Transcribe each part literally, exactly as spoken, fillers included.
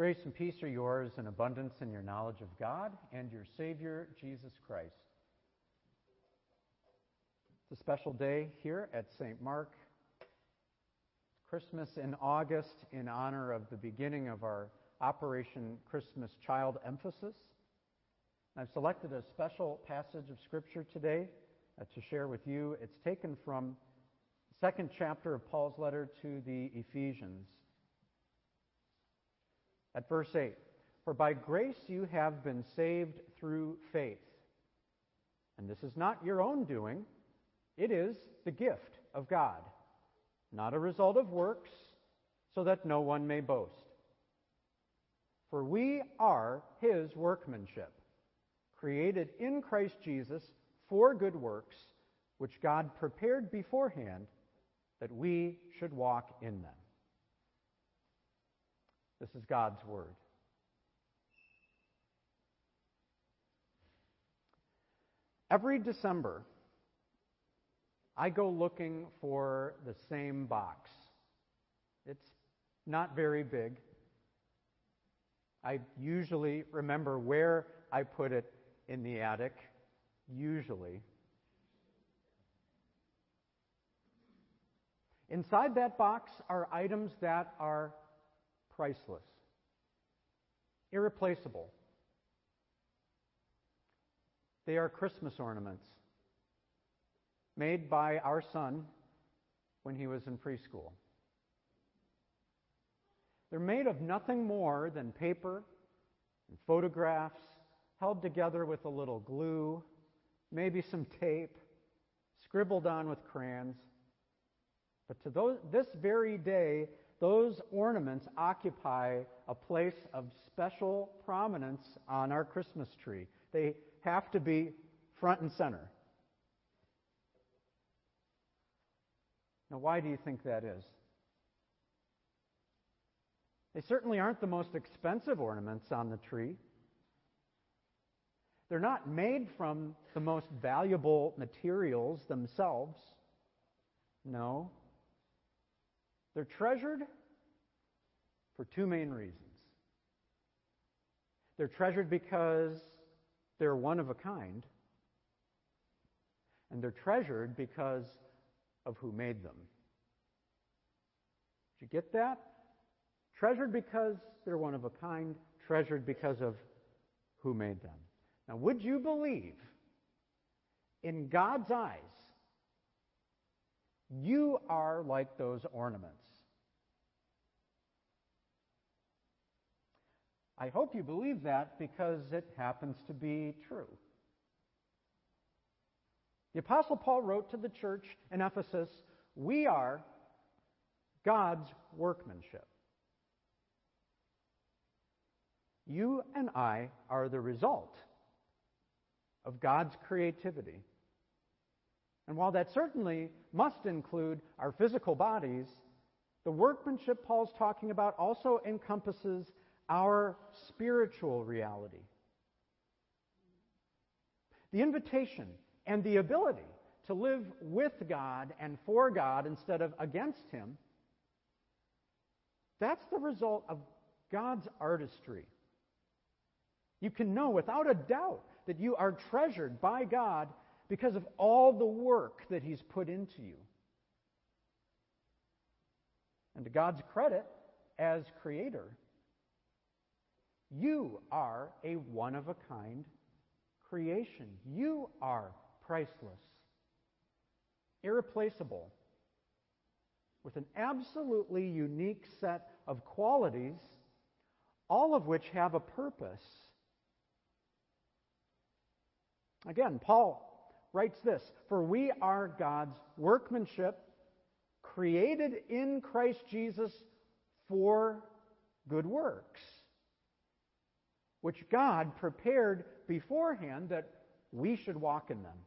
Grace and peace are yours in abundance in your knowledge of God and your Savior, Jesus Christ. It's a special day here at Saint Mark. Christmas in August in honor of the beginning of our Operation Christmas Child Emphasis. I've selected a special passage of Scripture today uh, to share with you. It's taken from the second chapter of Paul's letter to the Ephesians. At verse eight, "For by grace you have been saved through faith. And this is not your own doing, it is the gift of God, not a result of works, so that no one may boast. For we are His workmanship, created in Christ Jesus for good works, which God prepared beforehand that we should walk in them." This is God's Word. Every December, I go looking for the same box. It's not very big. I usually remember where I put it in the attic, usually. Inside that box are items that are priceless, irreplaceable. They are Christmas ornaments made by our son when he was in preschool. They're made of nothing more than paper and photographs held together with a little glue, maybe some tape, scribbled on with crayons. But to those, this very day, those ornaments occupy a place of special prominence on our Christmas tree. They have to be front and center. Now, why do you think that is? They certainly aren't the most expensive ornaments on the tree. They're not made from the most valuable materials themselves. No. They're treasured for two main reasons. They're treasured because they're one of a kind, and they're treasured because of who made them. Did you get that? Treasured because they're one of a kind, treasured because of who made them. Now, would you believe, in God's eyes, you are like those ornaments? I hope you believe that because it happens to be true. The Apostle Paul wrote to the church in Ephesus, "We are God's workmanship." You and I are the result of God's creativity. And while that certainly must include our physical bodies, the workmanship Paul's talking about also encompasses our spiritual reality. The invitation and the ability to live with God and for God instead of against Him, that's the result of God's artistry. You can know without a doubt that you are treasured by God because of all the work that He's put into you. And to God's credit, as Creator, you are a one-of-a-kind creation. You are priceless, irreplaceable, with an absolutely unique set of qualities, all of which have a purpose. Again, Paul writes this, "For we are God's workmanship, created in Christ Jesus for good works, which God prepared beforehand that we should walk in them."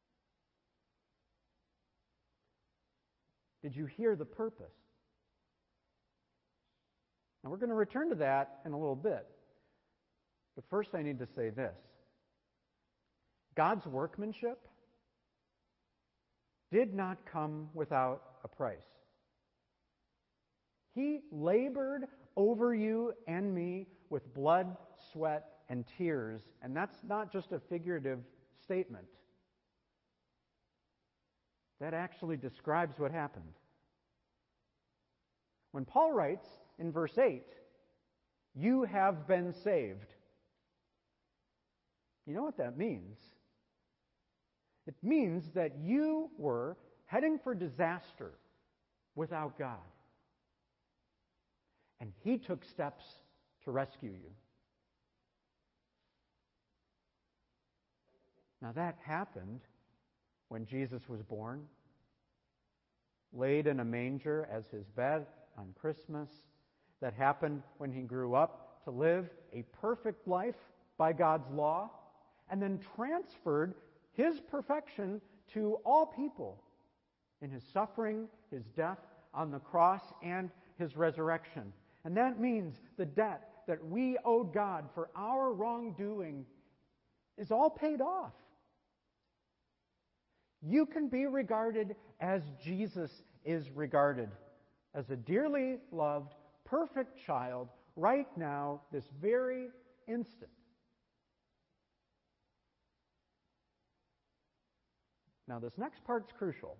Did you hear the purpose? Now we're going to return to that in a little bit. But first I need to say this. God's workmanship did not come without a price. He labored over you and me with blood, sweat, and tears. And that's not just a figurative statement. That actually describes what happened. When Paul writes in verse eight, "You have been saved," you know what that means? It means that you were heading for disaster without God. And He took steps to rescue you. Now that happened when Jesus was born, laid in a manger as His bed on Christmas. That happened when He grew up to live a perfect life by God's law, and then transferred His perfection to all people in His suffering, His death on the cross, and His resurrection. And that means the debt that we owed God for our wrongdoing is all paid off. You can be regarded as Jesus is regarded, as a dearly loved, perfect child right now, this very instant. Now, this next part's crucial.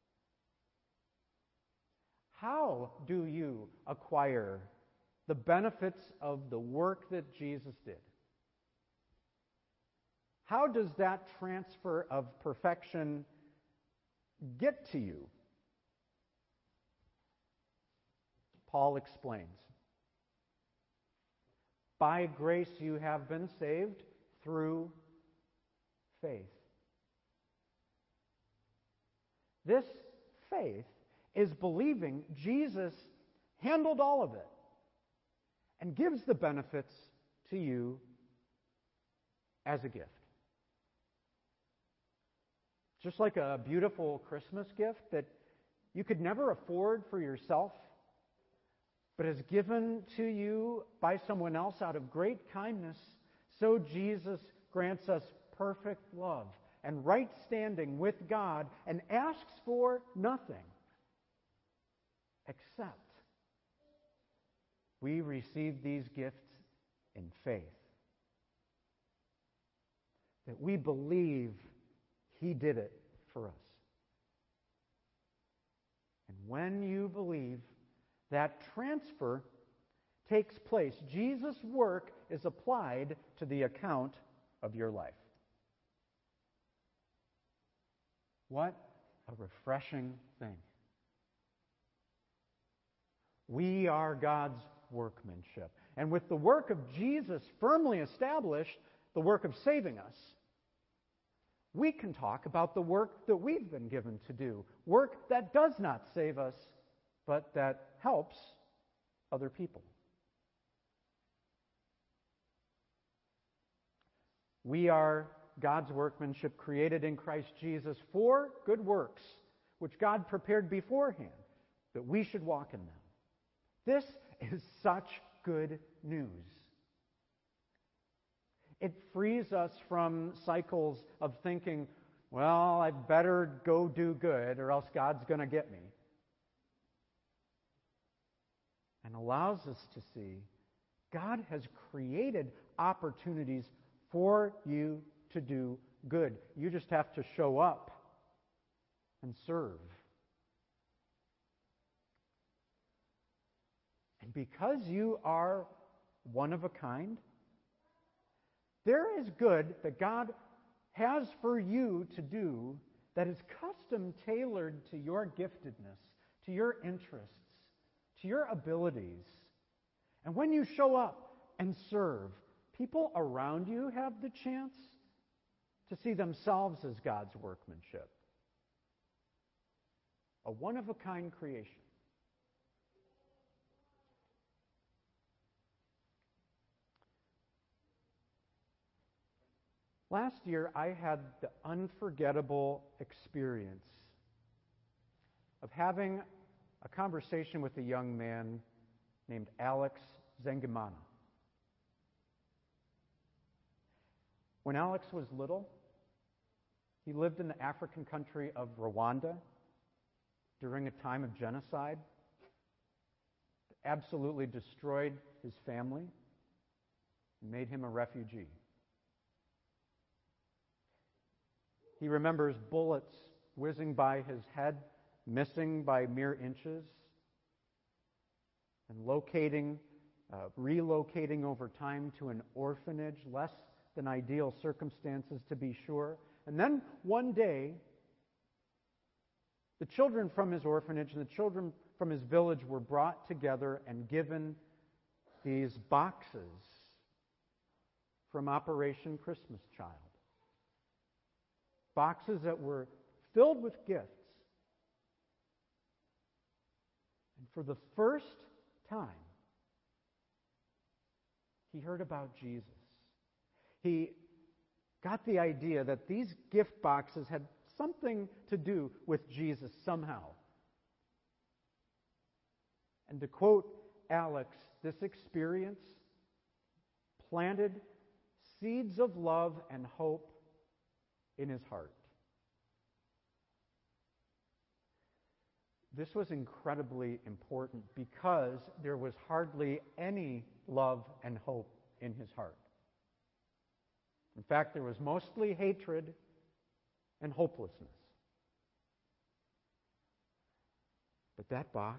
How do you acquire the benefits of the work that Jesus did? How does that transfer of perfection get to you? Paul explains. By grace you have been saved through faith. This faith is believing Jesus handled all of it and gives the benefits to you as a gift. Just like a beautiful Christmas gift that you could never afford for yourself, but is given to you by someone else out of great kindness, so Jesus grants us perfect love and right standing with God and asks for nothing except we receive these gifts in faith. That we believe He did it for us. And when you believe, that transfer takes place. Jesus' work is applied to the account of your life. What a refreshing thing. We are God's workmanship. And with the work of Jesus firmly established, the work of saving us, we can talk about the work that we've been given to do. Work that does not save us, but that helps other people. We are God's workmanship created in Christ Jesus for good works, which God prepared beforehand, that we should walk in them. This is such good news. It frees us from cycles of thinking, well, I'd better go do good or else God's going to get me. And allows us to see God has created opportunities for you to do good. You just have to show up and serve. And because you are one of a kind, there is good that God has for you to do that is custom tailored to your giftedness, to your interests, to your abilities. And when you show up and serve, people around you have the chance to see themselves as God's workmanship. A one-of-a-kind creation. Last year, I had the unforgettable experience of having a conversation with a young man named Alex Zengimana. When Alex was little, he lived in the African country of Rwanda during a time of genocide. absolutely destroyed his family and made him a refugee. He remembers bullets whizzing by his head, missing by mere inches, and locating, uh, relocating over time to an orphanage, less than ideal circumstances to be sure. And then one day, the children from his orphanage and the children from his village were brought together and given these boxes from Operation Christmas Child. Boxes that were filled with gifts. And for the first time, he heard about Jesus. He got the idea that these gift boxes had something to do with Jesus somehow. And to quote Alex, this experience planted seeds of love and hope in his heart. This was incredibly important because there was hardly any love and hope in his heart. In fact, there was mostly hatred and hopelessness. But that box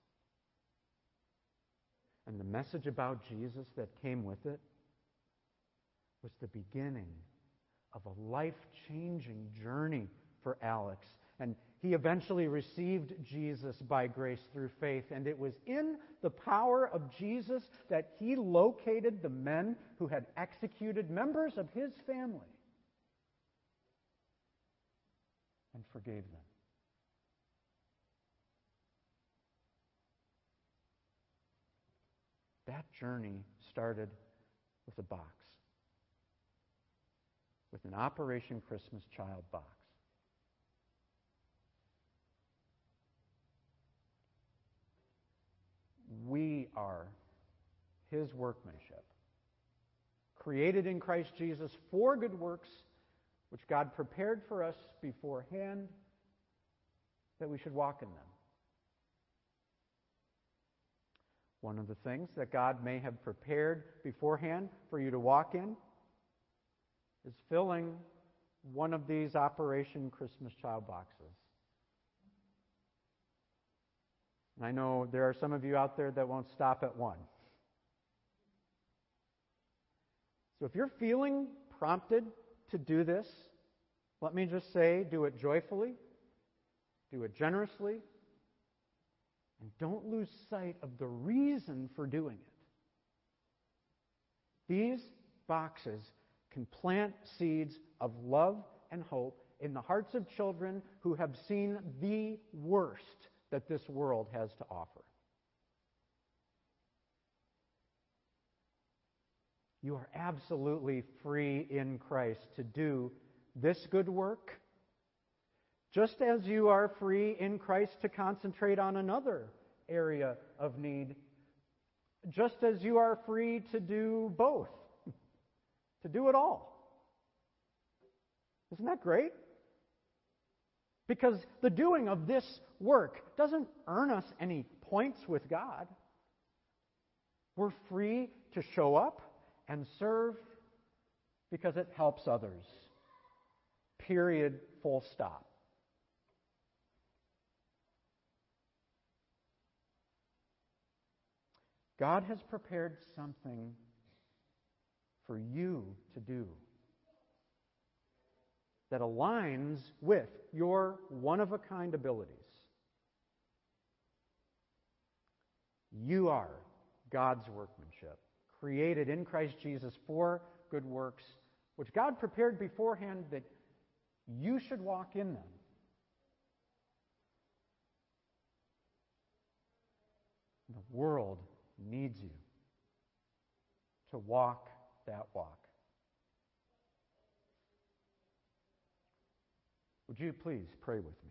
and the message about Jesus that came with it was the beginning of a life-changing journey for Alex. And he eventually received Jesus by grace through faith. And it was in the power of Jesus that he located the men who had executed members of his family and forgave them. That journey started with a box, with an Operation Christmas Child box. We are his workmanship, created in Christ Jesus for good works, which God prepared for us beforehand that we should walk in them. One of the things that God may have prepared beforehand for you to walk in is filling one of these Operation Christmas Child boxes. And I know there are some of you out there that won't stop at one. So if you're feeling prompted to do this, let me just say, do it joyfully, do it generously, and don't lose sight of the reason for doing it. These boxes can plant seeds of love and hope in the hearts of children who have seen the worst that this world has to offer. You are absolutely free in Christ to do this good work, just as you are free in Christ to concentrate on another area of need, just as you are free to do both, to do it all. Isn't that great? Because the doing of this work doesn't earn us any points with God. We're free to show up and serve because it helps others. Period. Full stop. God has prepared something for you to do that aligns with your one-of-a-kind abilities. You are God's workmanship, created in Christ Jesus for good works, which God prepared beforehand that you should walk in them. The world needs you to walk that walk. Would you please pray with me?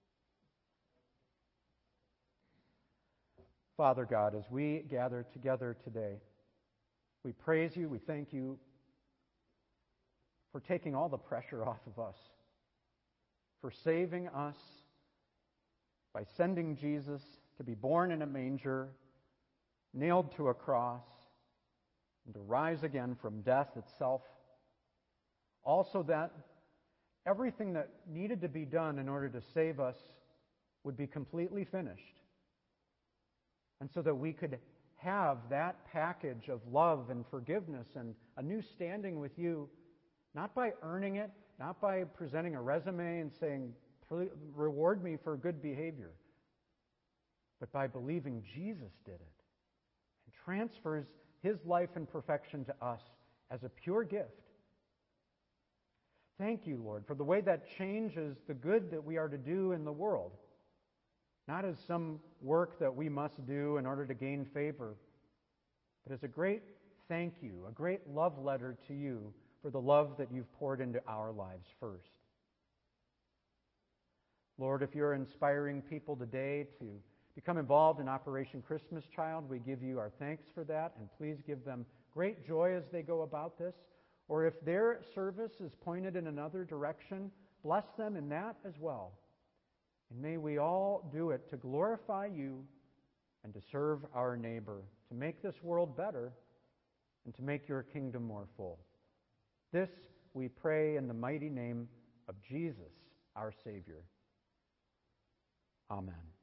Father God, as we gather together today, we praise you, we thank you for taking all the pressure off of us, for saving us by sending Jesus to be born in a manger nailed to a cross, and to rise again from death itself. Also that everything that needed to be done in order to save us would be completely finished. And so that we could have that package of love and forgiveness and a new standing with you, not by earning it, not by presenting a resume and saying, reward me for good behavior, but by believing Jesus did it and transfers his life and perfection to us as a pure gift. Thank you, Lord, for the way that changes the good that we are to do in the world, not as some work that we must do in order to gain favor, but as a great thank you, a great love letter to you for the love that you've poured into our lives first. Lord, if you're inspiring people today to become involved in Operation Christmas Child, we give you our thanks for that, and please give them great joy as they go about this. Or if their service is pointed in another direction, bless them in that as well. And may we all do it to glorify you and to serve our neighbor, to make this world better and to make your kingdom more full. This we pray in the mighty name of Jesus, our Savior. Amen.